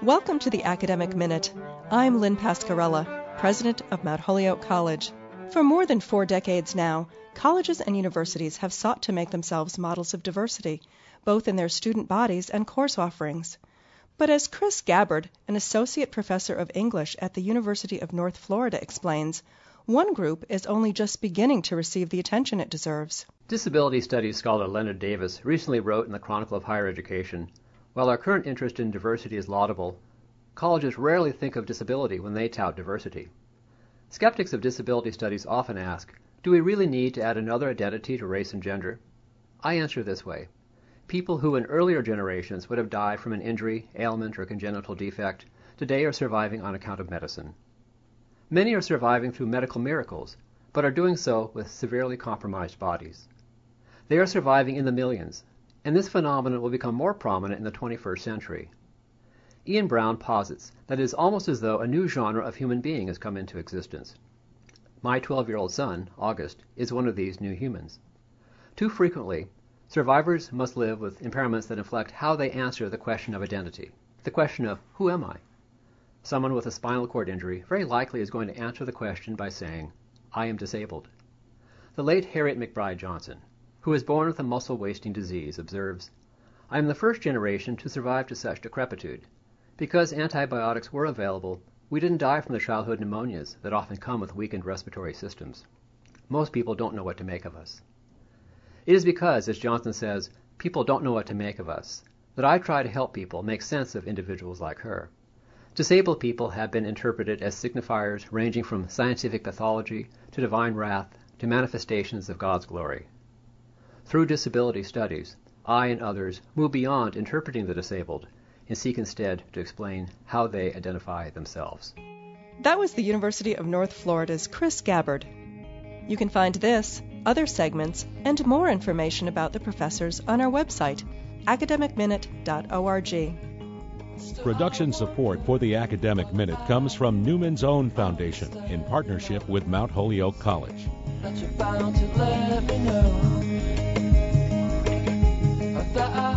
Welcome to the Academic Minute. I'm Lynn Pascarella, president of Mount Holyoke College. For more than 4 decades now, colleges and universities have sought to make themselves models of diversity, both in their student bodies and course offerings. But as Chris Gabbard, an associate professor of English at the University of North Florida, explains, one group is only just beginning to receive the attention it deserves. Disability studies scholar Leonard Davis recently wrote in the Chronicle of Higher Education, "While our current interest in diversity is laudable, colleges rarely think of disability when they tout diversity." Skeptics of disability studies often ask, do we really need to add another identity to race and gender? I answer this way. People who in earlier generations would have died from an injury, ailment, or congenital defect today are surviving on account of medicine. Many are surviving through medical miracles, but are doing so with severely compromised bodies. They are surviving in the millions, and this phenomenon will become more prominent in the 21st century. Ian Brown posits that it is almost as though a new genre of human being has come into existence. My 12-year-old son, August, is one of these new humans. Too frequently, survivors must live with impairments that inflect how they answer the question of identity, the question of, who am I? Someone with a spinal cord injury very likely is going to answer the question by saying, I am disabled. The late Harriet McBride Johnson, who was born with a muscle-wasting disease, observes, I am the first generation to survive to such decrepitude. Because antibiotics were available, we didn't die from the childhood pneumonias that often come with weakened respiratory systems. Most people don't know what to make of us. It is because, as Johnson says, people don't know what to make of us, that I try to help people make sense of individuals like her. Disabled people have been interpreted as signifiers ranging from scientific pathology to divine wrath to manifestations of God's glory. Through disability studies, I and others move beyond interpreting the disabled and seek instead to explain how they identify themselves. That was the University of North Florida's Chris Gabbard. You can find this, other segments, and more information about the professors on our website, academicminute.org. Production support for the Academic Minute comes from Newman's Own Foundation in partnership with Mount Holyoke College. That you're bound to let me know that